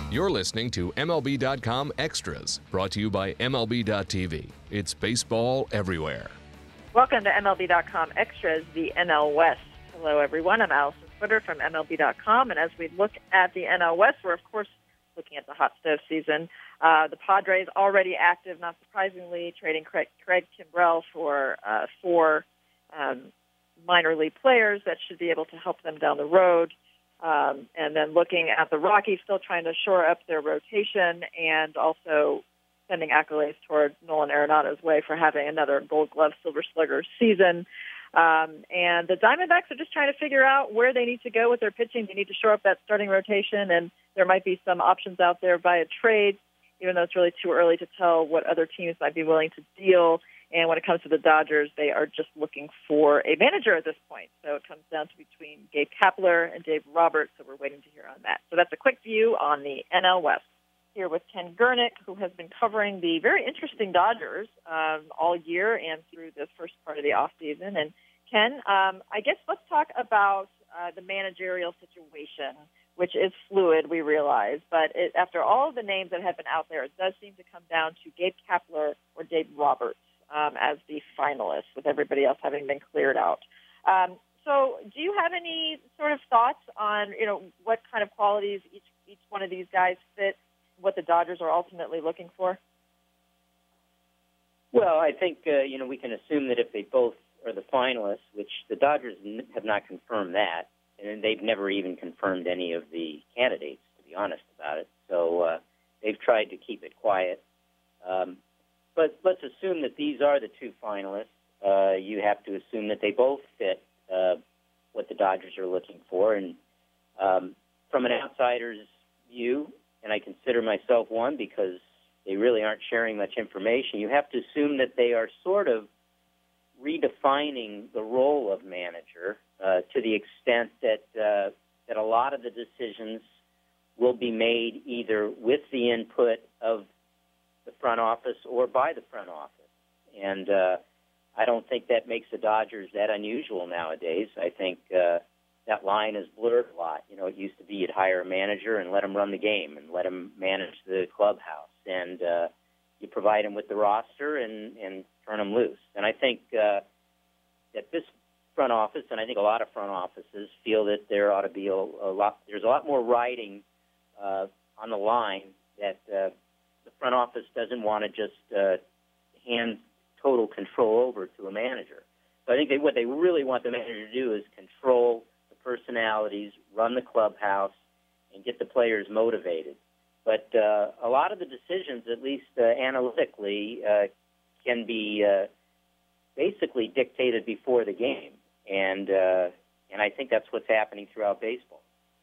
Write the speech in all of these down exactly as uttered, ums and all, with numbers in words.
You're listening to M L B dot com Extras, brought to you by M L B dot T V. It's baseball everywhere. Welcome to M L B dot com Extras, the N L West. Hello, everyone. I'm Allison Splitter from M L B dot com, and as we look at the N L West, we're, of course, looking at the hot stove season. Uh, the Padres already active, not surprisingly, trading Craig, Craig Kimbrell for uh, four um, minor league players that should be able to help them down the road. Um, and then looking at the Rockies, still trying to shore up their rotation and also sending accolades toward Nolan Arenado's way for having another Gold Glove Silver Slugger season. Um, and the Diamondbacks are just trying to figure out where they need to go with their pitching. They need to shore up that starting rotation, and there might be some options out there via trade, even though it's really too early to tell what other teams might be willing to deal. And when it comes to the Dodgers, they are just looking for a manager at this point. So it comes down to between Gabe Kapler and Dave Roberts, so we're waiting to hear on that. So that's a quick view on the N L West. Here with Ken Gurnick, who has been covering the very interesting Dodgers um, all year and through the first part of the offseason. And Ken, um, I guess let's talk about uh, the managerial situation, which is fluid, we realize. But it, after all of the names that have been out there, it does seem to come down to Gabe Kapler or Dave Roberts um, as the finalists, with everybody else having been cleared out. Um, so do you have any sort of thoughts on, you know, what kind of qualities each, each one of these guys fit, what the Dodgers are ultimately looking for? Well, I think, uh, you know, we can assume that if they both are the finalists, which the Dodgers n- have not confirmed that, and they've never even confirmed any of the candidates, to be honest about it. So uh, they've tried to keep it quiet. Um, but let's assume that these are the two finalists. Uh, you have to assume that they both fit uh, what the Dodgers are looking for. And um, from an outsider's view, and I consider myself one because they really aren't sharing much information, you have to assume that they are sort of redefining the role of manager uh, to the extent that uh, that a lot of the decisions will be made either with the input of the front office or by the front office. And uh, I don't think that makes the Dodgers that unusual nowadays. I think uh, that line is blurred a lot. You know, it used to be you'd hire a manager and let him run the game and let him manage the clubhouse. And uh, you provide him with the roster and, and turn him loose. And I think uh, that this front office, and I think a lot of front offices, feel that there ought to be a, a lot, there's a lot more riding uh, on the line, that uh, the front office doesn't want to just uh, hand total control over to a manager. So I think they, what they really want the manager to do is control the personalities, run the clubhouse, and get the players motivated. But uh, a lot of the decisions, at least uh, analytically, uh, can be uh, basically dictated before the game, and uh, and I think that's what's happening throughout baseball.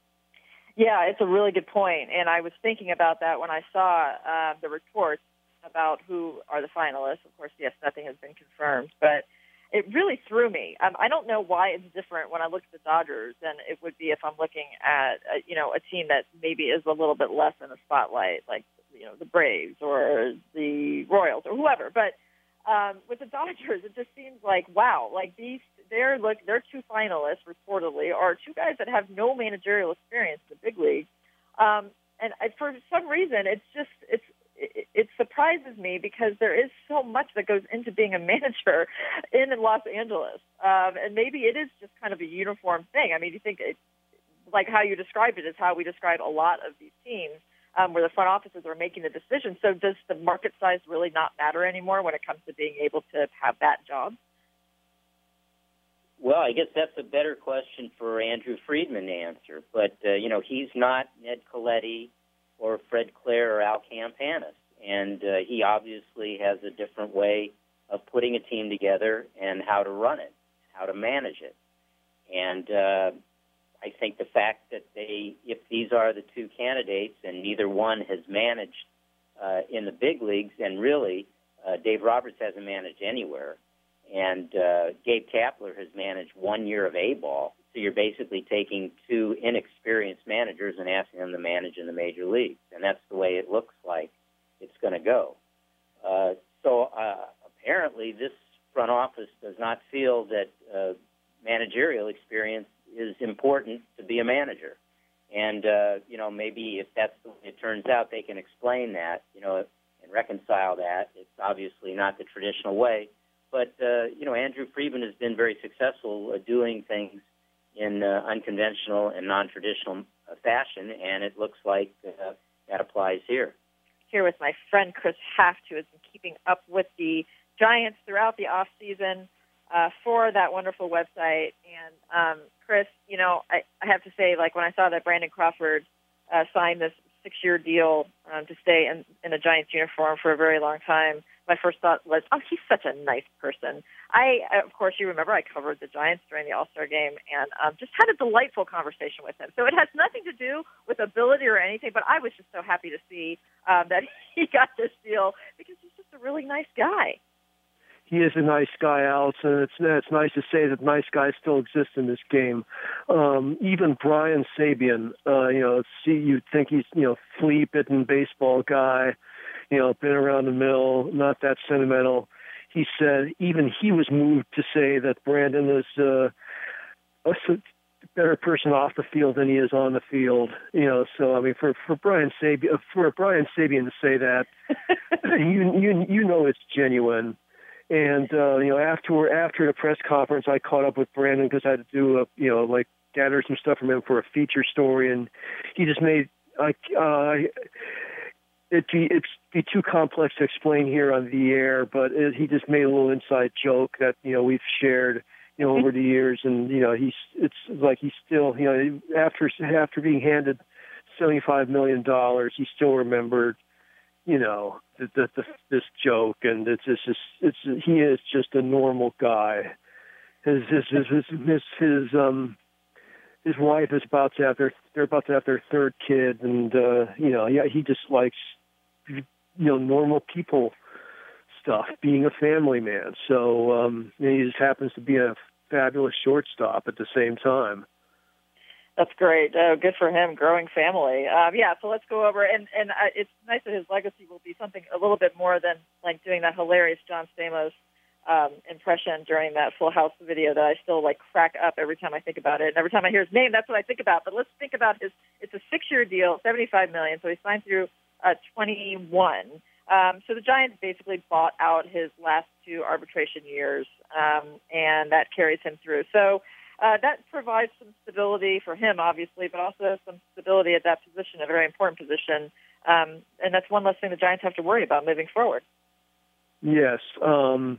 Yeah, it's a really good point, and I was thinking about that when I saw uh, the reports about who are the finalists. Of course, yes, nothing has been confirmed, but it really threw me. Um, I don't know why it's different when I look at the Dodgers than it would be if I'm looking at, uh, you know, a team that maybe is a little bit less in the spotlight, like, you know, the Braves or the Royals or whoever. But um, with the Dodgers, it just seems like, wow, like these, they're look, they're two finalists reportedly are two guys that have no managerial experience in the big leagues. Um, and I, for some reason, it's just, it's, It, it surprises me because there is so much that goes into being a manager in Los Angeles. Um, and maybe it is just kind of a uniform thing. I mean, you think it, like how you described it is how we describe a lot of these teams um, where the front offices are making the decisions. So does the market size really not matter anymore when it comes to being able to have that job? Well, I guess that's a better question for Andrew Friedman to answer. But, uh, you know, he's not Ned Colletti or Fred Clare or Al Campanis. And uh, he obviously has a different way of putting a team together and how to run it, how to manage it. And uh, I think the fact that they, if these are the two candidates and neither one has managed uh, in the big leagues, and really uh, Dave Roberts hasn't managed anywhere, and uh, Gabe Kapler has managed one year of A-ball. So you're basically taking two inexperienced managers and asking them to manage in the major leagues, and that's the way it looks like it's going to go. Uh, so uh, apparently this front office does not feel that uh, managerial experience is important to be a manager. And, uh, you know, maybe if that's the way it turns out, they can explain that, you know, and reconcile that. It's obviously not the traditional way. But, uh, you know, Andrew Friedman has been very successful at doing things in uh, unconventional and non-traditional uh, fashion, and it looks like uh, that applies here. Here with my friend Chris Haft, who has been keeping up with the Giants throughout the off season uh, for that wonderful website. And um, Chris, you know, I, I have to say, like when I saw that Brandon Crawford uh, signed this six-year deal um, to stay in, in a Giants uniform for a very long time, my first thought was, oh, he's such a nice person. I, of course, you remember I covered the Giants during the All-Star game and um, just had a delightful conversation with him. So it has nothing to do with ability or anything, but I was just so happy to see um, that he got this deal because he's just a really nice guy. He is a nice guy, Allison. It's it's nice to say that nice guys still exist in this game. Um, even Brian Sabian, uh, you know, see, you'd think he's, you know, flea-bitten baseball guy, you know, been around the mill, not that sentimental. He said even he was moved to say that Brandon is uh, a better person off the field than he is on the field. You know, so I mean, for for Brian Sabian, for Brian Sabian to say that, you you you know it's genuine. And uh, you know, after after the press conference, I caught up with Brandon because I had to do a you know like gather some stuff from him for a feature story, and he just made like. Uh, It'd be, it'd be too complex to explain here on the air, but it, he just made a little inside joke that, you know, we've shared, you know, over the years. And, you know, he's, it's like he's still, you know, after, after being handed seventy-five million dollars, he still remembered, you know, the, the, the, this joke. And it's just, it's, it's, he is just a normal guy. His, his, his, his, his, his um, his wife is about to have their, they're about to have their third kid. And, uh, you know, yeah, he just likes, you know, normal people stuff, being a family man. So um, he just happens to be a fabulous shortstop at the same time. That's great. Uh, good for him, growing family. Um, yeah, so let's go over, and, and uh, it's nice that his legacy will be something a little bit more than like doing that hilarious John Stamos um, impression during that Full House video that I still like crack up every time I think about it. And every time I hear his name, that's what I think about. But let's think about his, it's a six-year deal, seventy-five million dollars, so he signed through Uh, twenty-one. Um, so the Giants basically bought out his last two arbitration years, um, and that carries him through. So uh, that provides some stability for him, obviously, but also some stability at that position, a very important position. Um, and that's one less thing the Giants have to worry about moving forward. Yes. Um,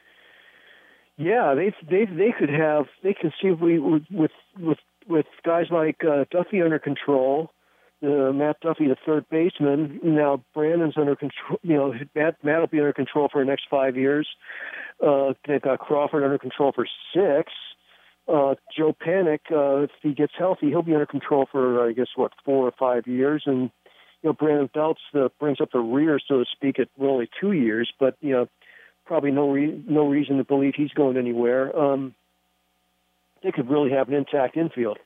yeah, they they they could have they conceivably with with with, with guys like uh, Duffy under control. Uh, Matt Duffy, the third baseman. Now Brandon's under control. You know, Matt, Matt will be under control for the next five years. Uh, they've got Crawford under control for six. Uh, Joe Panik, uh, if he gets healthy, he'll be under control for, I guess, what, four or five years. And, you know, Brandon Belts uh, brings up the rear, so to speak, at only two years. But, you know, probably no re- no reason to believe he's going anywhere. Um, they could really have an intact infield.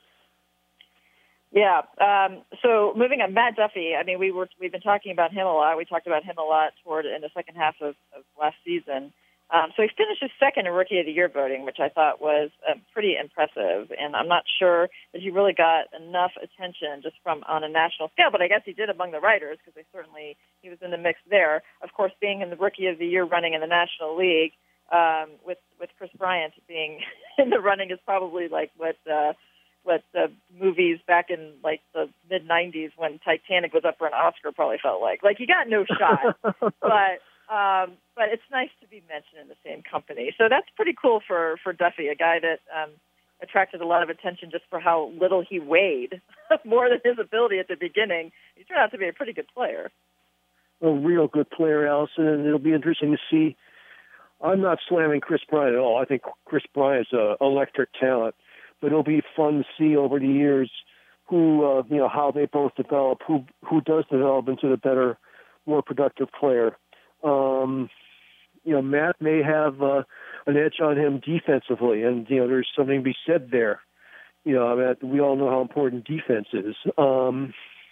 Yeah. Um, so moving on, Matt Duffy. I mean, we were we've been talking about him a lot. We talked about him a lot toward in the second half of, of last season. Um, so he finished his second in Rookie of the Year voting, which I thought was uh, pretty impressive. And I'm not sure that he really got enough attention just from on a national scale, but I guess he did among the writers because they certainly he was in the mix there. Of course, being in the Rookie of the Year running in the National League um, with with Chris Bryant being in the running is probably like what. Uh, what the movies back in like the mid nineties when Titanic was up for an Oscar probably felt like. Like you got no shot, but um, but it's nice to be mentioned in the same company. So that's pretty cool for, for Duffy, a guy that um, attracted a lot of attention just for how little he weighed, more than his ability at the beginning. He turned out to be a pretty good player. A real good player, Allison, and it'll be interesting to see. I'm not slamming Chris Bryant at all. I think Chris Bryant's an electric talent. But it'll be fun to see over the years who, uh, you know, how they both develop, who who does develop into the better, more productive player. Um, you know, Matt may have uh, an edge on him defensively, and, you know, there's something to be said there. You know, I mean, we all know how important defense is. Um,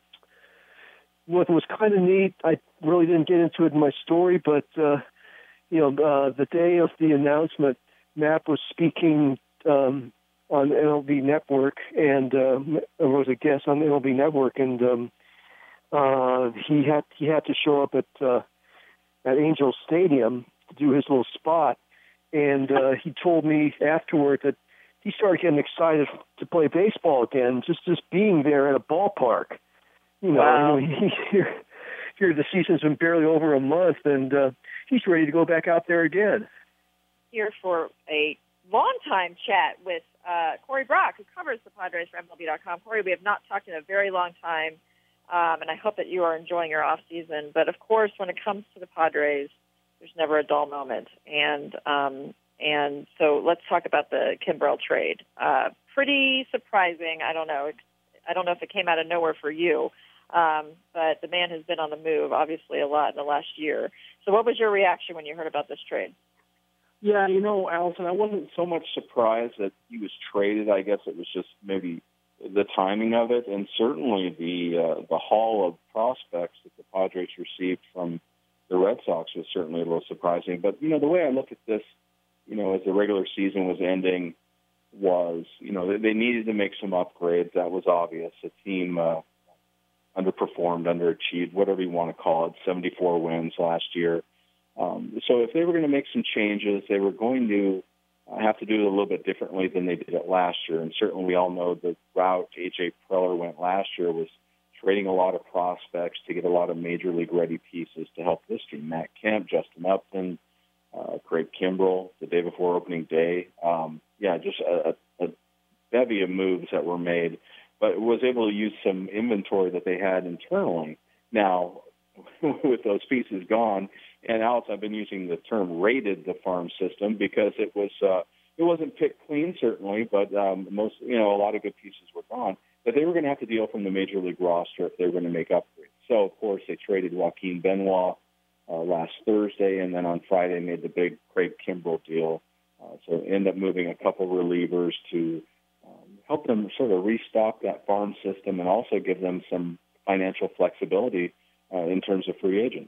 what was kind of neat, I really didn't get into it in my story, but, uh, you know, uh, the day of the announcement, Matt was speaking um, on M L B Network, and uh, was a guest on M L B Network, and um, uh, he had he had to show up at uh, at Angels Stadium to do his little spot, and uh, he told me afterward that he started getting excited to play baseball again, just just being there at a ballpark. You know, wow. you know he, here, here the season's been barely over a month, and uh, he's ready to go back out there again. Here for a long-time chat with uh, Corey Brock, who covers the Padres for M L B dot com. Corey, we have not talked in a very long time, um, and I hope that you are enjoying your off-season. But, of course, when it comes to the Padres, there's never a dull moment. And um, and so let's talk about the Kimbrel trade. Uh, pretty surprising. I don't know. I don't know if it came out of nowhere for you, um, but the man has been on the move, obviously, a lot in the last year. So what was your reaction when you heard about this trade? Yeah, you know, Allison, I wasn't so much surprised that he was traded. I guess it was just maybe the timing of it, and certainly the uh, the haul of prospects that the Padres received from the Red Sox was certainly a little surprising. But, you know, the way I look at this, you know, as the regular season was ending was, you know, they needed to make some upgrades. That was obvious. The team uh, underperformed, underachieved, whatever you want to call it, seventy-four wins last year. Um, so if they were going to make some changes, they were going to uh, have to do it a little bit differently than they did it last year. And certainly we all know the route A J Preller went last year was trading a lot of prospects to get a lot of major league ready pieces to help this team. Matt Kemp, Justin Upton, uh, Craig Kimbrel the day before opening day. Um, yeah, just a, a bevy of moves that were made, but was able to use some inventory that they had internally. Now, with those pieces gone, and Alex, I've been using the term raided the farm system because it was uh, it wasn't picked clean certainly, but um, most you know a lot of good pieces were gone. But they were going to have to deal from the major league roster if they were going to make upgrades. So of course they traded Joaquin Benoit uh, last Thursday, and then on Friday made the big Craig Kimbrel deal. Uh, so end up moving a couple relievers to um, help them sort of restock that farm system and also give them some financial flexibility uh, in terms of free agents.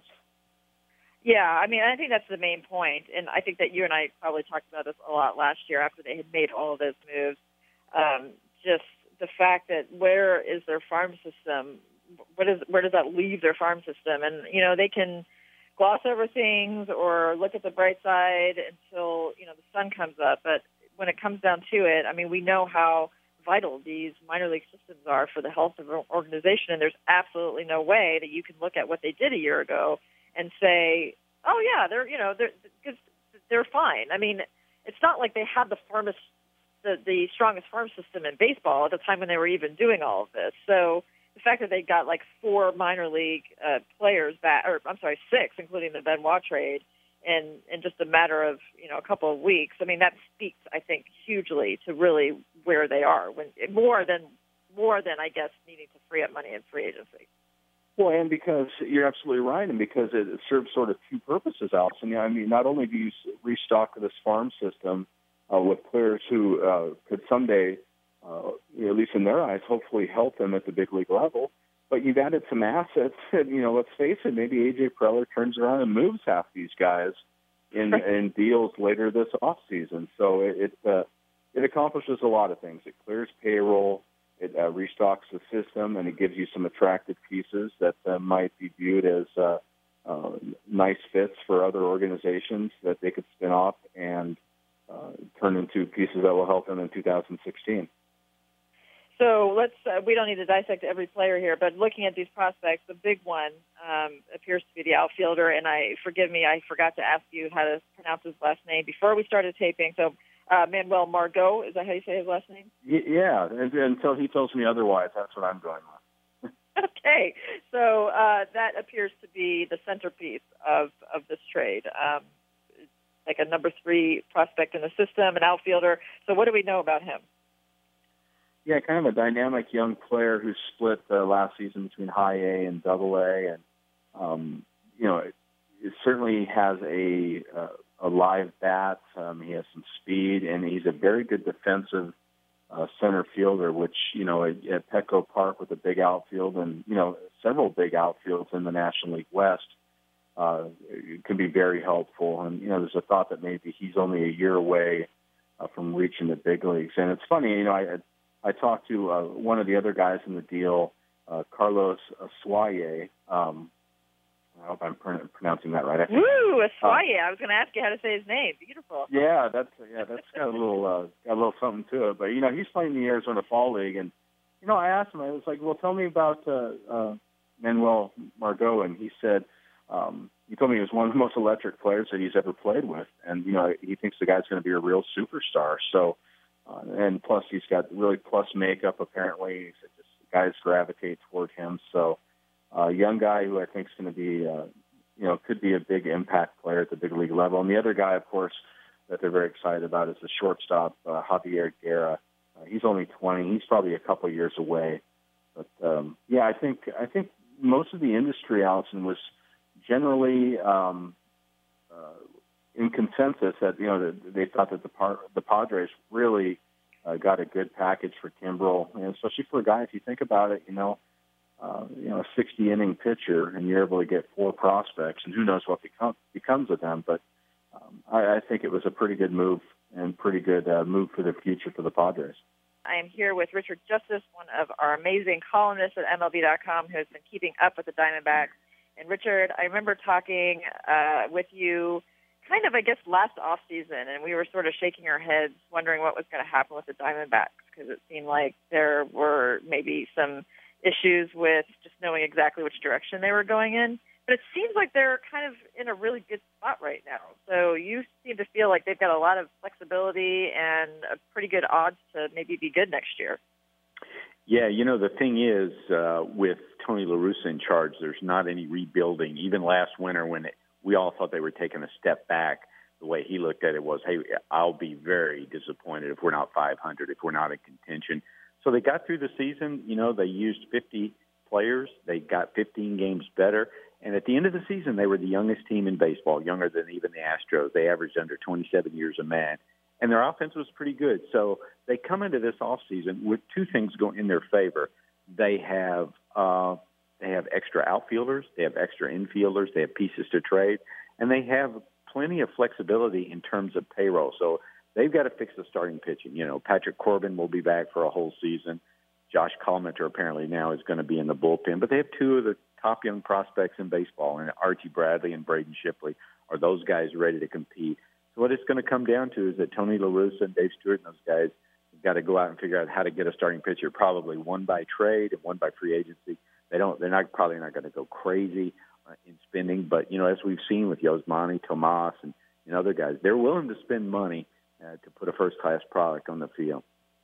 Yeah, I mean, I think that's the main point, and I think that you and I probably talked about this a lot last year after they had made all of those moves. Um, just the fact that where is their farm system? What is where does that leave their farm system? And you know, they can gloss over things or look at the bright side until you know the sun comes up. But when it comes down to it, I mean, we know how vital these minor league systems are for the health of an organization, and there's absolutely no way that you can look at what they did a year ago and say, oh yeah, they're you know they're cause they're fine. I mean, it's not like they had the farmest, the the strongest farm system in baseball at the time when they were even doing all of this. So the fact that they got like four minor league uh, players back, or I'm sorry, six, including the Benoit trade, in in just a matter of you know a couple of weeks. I mean, that speaks, I think, hugely to really where they are. When more than more than I guess needing to free up money in free agency. Well, and because you're absolutely right, and because it serves sort of two purposes, Allison. I mean, not only do you restock this farm system uh, with players who uh, could someday, uh, at least in their eyes, hopefully help them at the big league level, but you've added some assets. And, you know, let's face it, maybe A J Preller turns around and moves half these guys in, in deals later this offseason. So it it, uh, it accomplishes a lot of things. It clears payroll. It uh, restocks the system, and it gives you some attractive pieces that uh, might be viewed as uh, uh, nice fits for other organizations that they could spin off and uh, turn into pieces that will help them in two thousand sixteen. So let's, uh, we don't need to dissect every player here, but looking at these prospects, the big one um, appears to be the outfielder, and I, forgive me, I forgot to ask you how to pronounce his last name before we started taping. So Uh, Manuel Margot, is that how you say his last name? Yeah, and, until he tells me otherwise, that's what I'm going with. Okay, so uh, that appears to be the centerpiece of, of this trade, um, like a number three prospect in the system, an outfielder. So what do we know about him? Yeah, kind of a dynamic young player who split uh, last season between high A and double A, and um, you know, it, it certainly has a uh, a live bat. Um, he has some speed, and he's a very good defensive uh, center fielder, which, you know, at, at Petco Park with a big outfield and, you know, several big outfields in the National League West uh, it can be very helpful. And, you know, there's a thought that maybe he's only a year away uh, from reaching the big leagues. And it's funny, you know, I I talked to uh, one of the other guys in the deal, uh, Carlos Aswaye. Um, I hope I'm pr- pronouncing that right. I think. Woo, Aswaye! Uh, I was going to ask you how to say his name. Beautiful. Yeah, that's yeah, that's got a little uh, got a little something to it. But you know, he's playing in the Arizona Fall League, and you know, I asked him. I was like, "Well, tell me about uh, uh, Manuel Margot," and he said. Um, he told me he was one of the most electric players that he's ever played with, and you know he thinks the guy's going to be a real superstar. So, uh, and plus he's got really plus makeup. Apparently, so just guys gravitate toward him. So, a uh, young guy who I think is going to be, uh, you know, could be a big impact player at the big league level. And the other guy, of course, that they're very excited about is the shortstop uh, Javier Guerra. Uh, he's only twenty. He's probably a couple years away. But um, yeah, I think I think most of the industry, Allison, was generally um, uh, in consensus that you know that they thought that the par- the Padres really uh, got a good package for Kimbrel, and especially for a guy. If you think about it, you know, uh, you know, a sixty inning pitcher, and you're able to get four prospects, and who knows what become, becomes of them. But um, I, I think it was a pretty good move and pretty good uh, move for the future for the Padres. I am here with Richard Justice, one of our amazing columnists at M L B dot com, who has been keeping up with the Diamondbacks. And Richard, I remember talking uh, with you kind of, I guess, last off season, and we were sort of shaking our heads, wondering what was going to happen with the Diamondbacks, because it seemed like there were maybe some issues with just knowing exactly which direction they were going in. But it seems like they're kind of in a really good spot right now. So you seem to feel like they've got a lot of flexibility and a pretty good odds to maybe be good next year. Yeah, you know, the thing is, uh, with Tony La Russa in charge, there's not any rebuilding. Even last winter when it, we all thought they were taking a step back, the way he looked at it was, hey, I'll be very disappointed if we're not five hundred, if we're not in contention. So they got through the season. You know, they used fifty players. They got fifteen games better. And at the end of the season, they were the youngest team in baseball, younger than even the Astros. They averaged under twenty-seven years a man. And their offense was pretty good. So they come into this offseason with two things going in their favor. They have uh, they have extra outfielders, they have extra infielders, they have pieces to trade, and they have plenty of flexibility in terms of payroll. So they've got to fix the starting pitching. You know, Patrick Corbin will be back for a whole season. Josh Collmenter apparently now is going to be in the bullpen. But they have two of the top young prospects in baseball, and Archie Bradley and Braden Shipley. Are those guys ready to compete? So what it's going to come down to is that Tony La Russa and Dave Stewart and those guys have got to go out and figure out how to get a starting pitcher, probably one by trade and one by free agency. They don't. They're not probably not going to go crazy uh, in spending, but you know, as we've seen with Yasmani Tomas and, and other guys, they're willing to spend money uh, to put a first-class product on the field.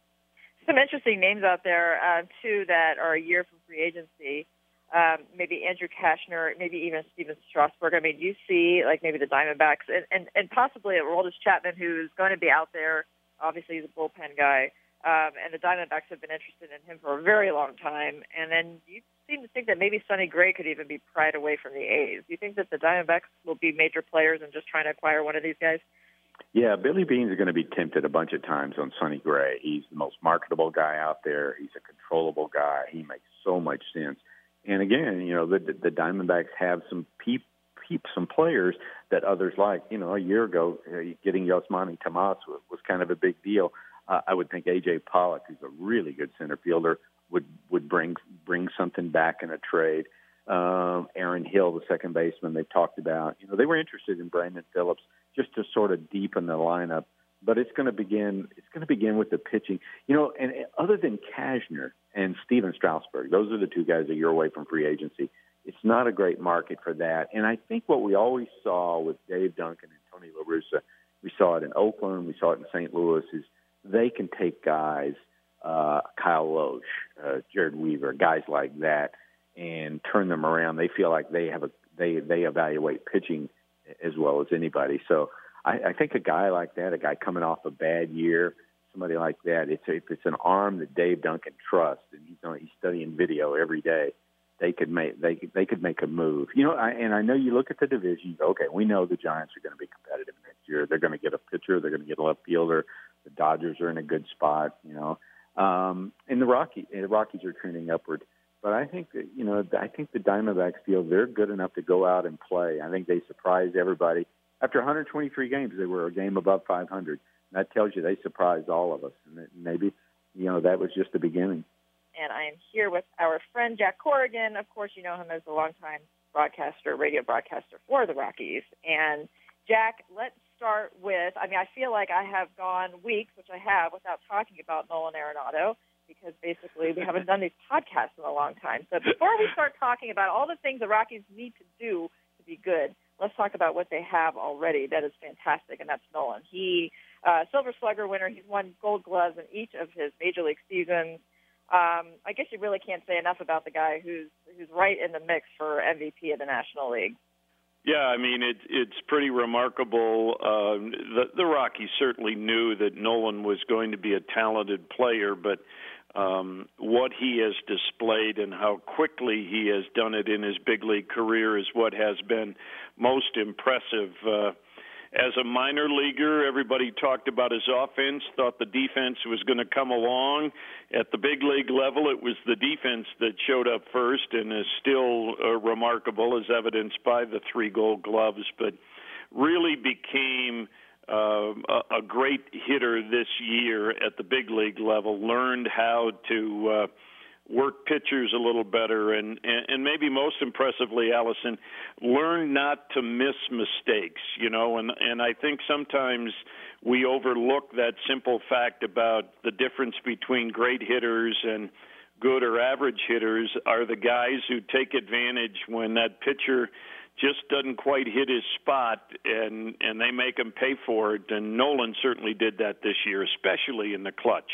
Some interesting names out there uh, too that are a year from free agency. Um, maybe Andrew Cashner, maybe even Steven Strasburg. I mean, do you see, like, maybe the Diamondbacks and, and, and possibly Aroldis Chapman, who's going to be out there. Obviously, he's a bullpen guy. Um, and the Diamondbacks have been interested in him for a very long time. And then you seem to think that maybe Sonny Gray could even be pried away from the A's. Do you think that the Diamondbacks will be major players and just trying to acquire one of these guys? Yeah, Billy Beane is going to be tempted a bunch of times on Sonny Gray. He's the most marketable guy out there. He's a controllable guy. He makes so much sense. And again, you know, the, the Diamondbacks have some peep, peep, some players that others like. You know, a year ago, uh, getting Yasmani Tomas was, was kind of a big deal. Uh, I would think A J Pollock, who's a really good center fielder, would would bring bring something back in a trade. Um, Aaron Hill, the second baseman, they've talked about. You know, they were interested in Brandon Phillips just to sort of deepen the lineup. But it's going to begin. It's going to begin with the pitching. You know, and other than Cashner and Steven Strasburg, those are the two guys a year away from free agency. It's not a great market for that. And I think what we always saw with Dave Duncan and Tony La Russa, we saw it in Oakland, we saw it in Saint Louis, is they can take guys, uh, Kyle Loesch, uh, Jared Weaver, guys like that, and turn them around. They feel like they have a they they evaluate pitching as well as anybody. So I, I think a guy like that, a guy coming off a bad year, somebody like that, it's a, if it's an arm that Dave Duncan trusts, and he's on, he's studying video every day, they could make they they could make a move. You know, I, and I know you look at the division, you go, okay, we know the Giants are going to be competitive next year. They're going to get a pitcher, they're going to get a left fielder. The Dodgers are in a good spot, you know, um, and the Rockies, the Rockies are trending upward. But I think that, you know, I think the Diamondbacks feel they're good enough to go out and play. I think they surprised everybody. After one hundred twenty-three games, they were a game above five hundred. That tells you they surprised all of us, and that maybe, you know, that was just the beginning. And I am here with our friend Jack Corrigan. Of course, you know him as a longtime broadcaster, radio broadcaster for the Rockies. And Jack, let's start with, I mean, I feel like I have gone weeks, which I have, without talking about Nolan Arenado, because basically we haven't done these podcasts in a long time. So before we start talking about all the things the Rockies need to do to be good, let's talk about what they have already that is fantastic, and that's Nolan. He, uh, Silver Slugger winner, he's won Gold Gloves in each of his Major League seasons. Um, I guess you really can't say enough about the guy who's who's right in the mix for M V P of the National League. Yeah, I mean, it, it's pretty remarkable. Uh, the, the Rockies certainly knew that Nolan was going to be a talented player, but um, what he has displayed and how quickly he has done it in his big league career is what has been most impressive. Uh, as a minor leaguer, everybody talked about his offense, thought the defense was going to come along. At the big league level, it was the defense that showed up first and is still uh, remarkable, as evidenced by the three Gold Gloves, but really became uh, a, a great hitter this year at the big league level, learned how to uh, work pitchers a little better, and, and, and maybe most impressively, Allison, learn not to miss mistakes, you know, and, and I think sometimes we overlook that simple fact about the difference between great hitters and good or average hitters are the guys who take advantage when that pitcher just doesn't quite hit his spot, and, and they make him pay for it, and Nolan certainly did that this year, especially in the clutch.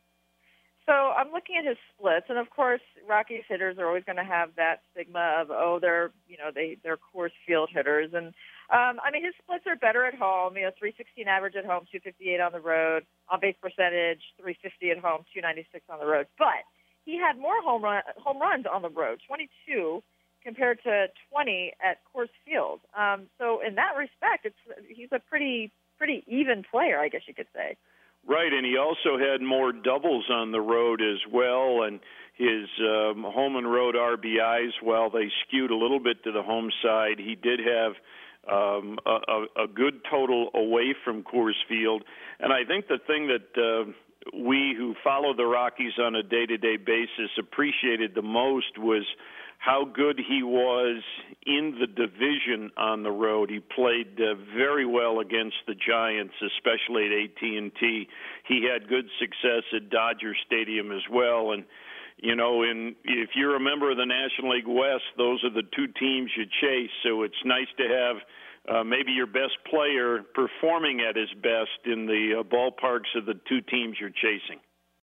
So I'm looking at his splits, and of course, Rockies hitters are always going to have that stigma of, oh, they're, you know, they they're Coors Field hitters, and um, I mean his splits are better at home. You know, three sixteen average at home, two fifty-eight on the road, on base percentage, three fifty at home, two ninety-six on the road. But he had more home run home runs on the road, twenty-two compared to twenty at Coors Field. Um, so in that respect, it's he's a pretty pretty even player, I guess you could say. Right, and he also had more doubles on the road as well, and his um, home and road R B Is, while they skewed a little bit to the home side, he did have um, a, a good total away from Coors Field. And I think the thing that uh, we who follow the Rockies on a day-to-day basis appreciated the most was how good he was in the division on the road. He played uh, very well against the Giants, especially at A T and T. He had good success at Dodger Stadium as well. And, you know, in, if you're a member of the National League West, those are the two teams you chase. So it's nice to have uh, maybe your best player performing at his best in the uh, ballparks of the two teams you're chasing.